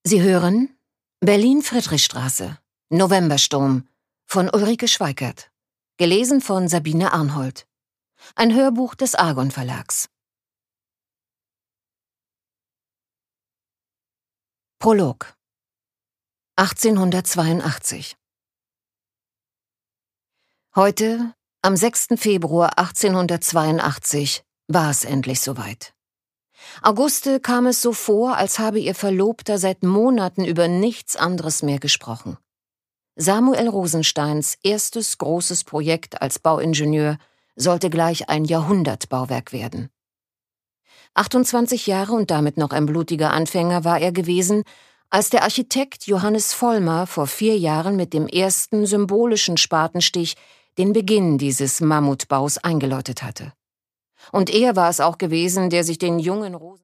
Sie hören Berlin-Friedrichstraße, Novembersturm von Ulrike Schweikert, gelesen von Sabine Arnhold. Ein Hörbuch des Argon Verlags. Prolog 1882. Heute, am 6. Februar 1882, war es endlich soweit. Auguste kam es so vor, als habe ihr Verlobter seit Monaten über nichts anderes mehr gesprochen. Samuel Rosensteins erstes großes Projekt als Bauingenieur sollte gleich ein Jahrhundertbauwerk werden. 28 Jahre und damit noch ein blutiger Anfänger war er gewesen, als der Architekt Johannes Vollmer vor 4 Jahren mit dem ersten symbolischen Spatenstich den Beginn dieses Mammutbaus eingeläutet hatte. Und er war es auch gewesen, der sich den jungen